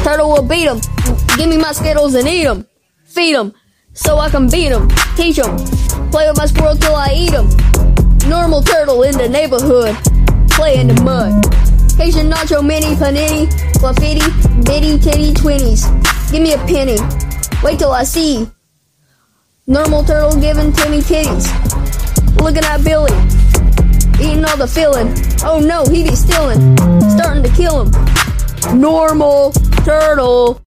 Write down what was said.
Turtle will beat him. Give me my Skittles and eat them. Feed them, so I can beat them. Teach them. Play with my squirrel till I eat them. Normal turtle in the neighborhood. Play in the mud. Cajun nacho, mini, panini, fluffity, bitty, titty, twinnies. Give me a penny. Wait till I see. Normal turtle giving Timmy titties. Looking at Billy. Eating all the filling. Oh no, he be stealing. Starting to kill him. Normal turtle.